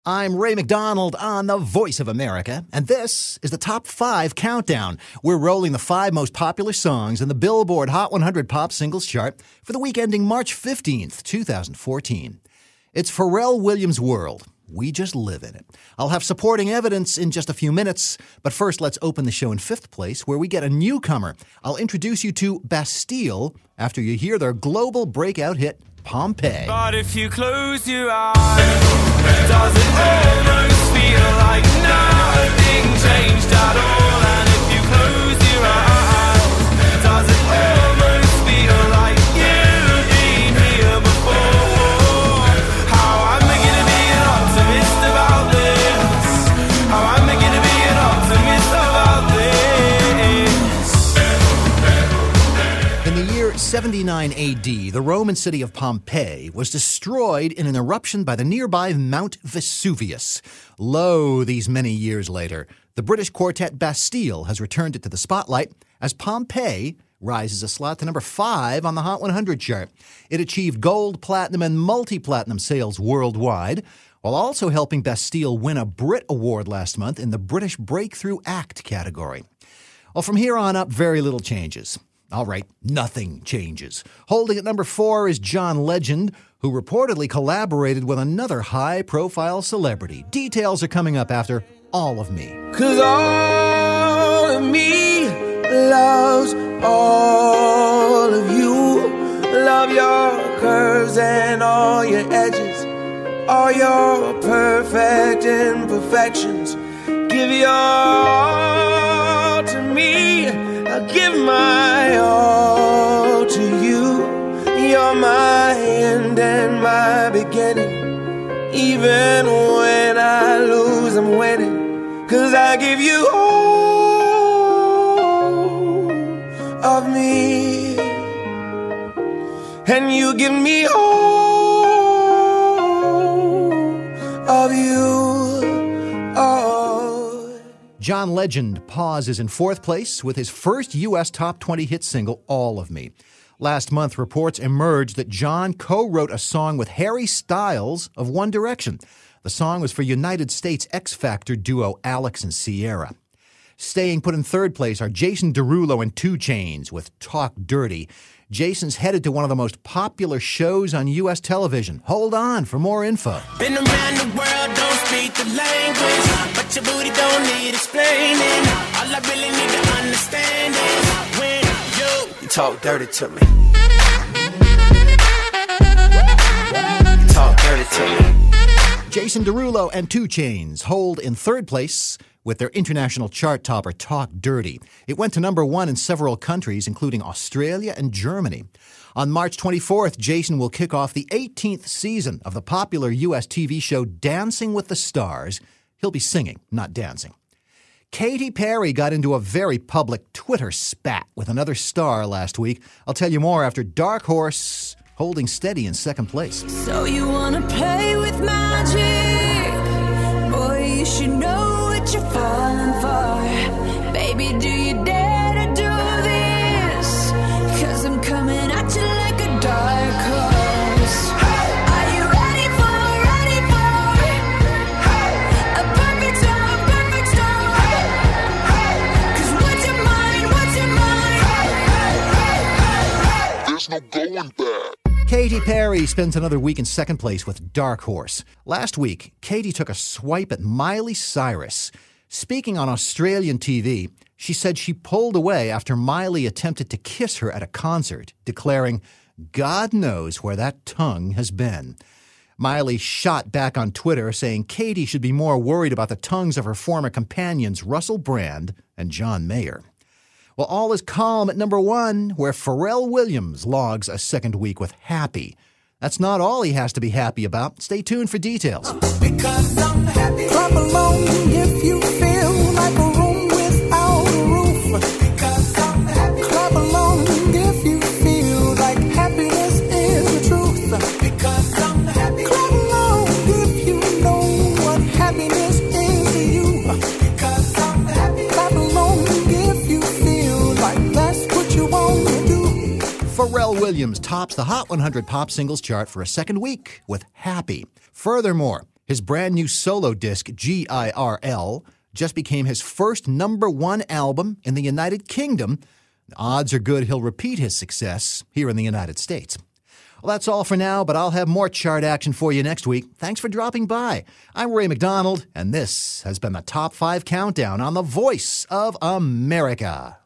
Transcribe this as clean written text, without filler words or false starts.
I'm Ray McDonald on the Voice of America, and this is the Top 5 Countdown. We're rolling the 5 most popular songs in the Billboard Hot 100 Pop Singles Chart for the week ending March 15th, 2014. It's Pharrell Williams' world. We just live in it. I'll have supporting evidence in just a few minutes, but first let's open the show in 5th place, where we get a newcomer. I'll introduce you to Bastille after you hear their global breakout hit, Pompeii. But if you close your eyes, does it almost feel like nothing changed at all? And if you close your eyes, does it almost feel like you've been here before? How am I gonna be an optimist about this? How am I gonna be an optimist about this? In the year 79 AD, the Roman city of Pompeii was destroyed in an eruption by the nearby Mount Vesuvius. Lo, these many years later, the British quartet Bastille has returned it to the spotlight as Pompeii rises a slot to number 5 on the Hot 100 chart. It achieved gold, platinum, and multi-platinum sales worldwide, while also helping Bastille win a Brit Award last month in the British Breakthrough Act category. Well, from here on up, very little changes. All right, nothing changes. Holding at number 4 is John Legend, who reportedly collaborated with another high-profile celebrity. Details are coming up after All of Me. 'Cause all of me loves all of you. Love your curves and all your edges, all your perfect imperfections. Give your all to me, I'll give my all to you. You're my end and my beginning. Even when I lose, I'm winning. 'Cause I give you all of me, and you give me all of you. Oh. John Legend pauses in 4th place with his first U.S. top 20 hit single, All of Me. Last month, reports emerged that John co-wrote a song with Harry Styles of One Direction. The song was for United States X Factor duo Alex and Sierra. Staying put in 3rd place are Jason Derulo and 2 Chainz with Talk Dirty. Jason's headed to one of the most popular shows on U.S. television. Hold on for more info. Been around the world, don't speak the language, but your booty don't need explaining. All I really need to understand is when you talk dirty to me. You talk dirty to me. Jason Derulo and 2 Chainz hold in 3rd place with their international chart topper, Talk Dirty. It went to number 1 in several countries, including Australia and Germany. On March 24th, Jason will kick off the 18th season of the popular U.S. TV show Dancing with the Stars. He'll be singing, not dancing. Katy Perry got into a very public Twitter spat with another star last week. I'll tell you more after Dark Horse holding steady in 2nd place. So you wanna play with magic? Boy, you should know what you're falling for. Baby, do you dare to do this? 'Cause I'm coming at you like a dark horse. Are you ready for a perfect storm, perfect storm? 'Cause what's your mind? There's no going back. Katy Perry spends another week in 2nd place with Dark Horse. Last week, Katy took a swipe at Miley Cyrus. Speaking on Australian TV, she said she pulled away after Miley attempted to kiss her at a concert, declaring, "God knows where that tongue has been." Miley shot back on Twitter, saying Katy should be more worried about the tongues of her former companions Russell Brand and John Mayer. Well, all is calm at number 1, where Pharrell Williams logs a 2nd week with Happy. That's not all he has to be happy about. Stay tuned for details. Because I'm happy. Clap along if you feel like a room without a roof. Because I'm happy. Clap along if you feel like happiness is the truth. Because I'm happy. Clap along if you know what happiness is to you. Because I'm happy. Clap along if you feel like that's what you want to do. Pharrell Williams tops the Hot 100 Pop Singles chart for a 2nd week with Happy. Furthermore, His brand new solo disc, GIRL, just became his first #1 album in the United Kingdom. The odds are good he'll repeat his success here in the United States. Well, that's all for now, but I'll have more chart action for you next week. Thanks for dropping by. I'm Ray McDonald, and this has been the Top 5 Countdown on the Voice of America.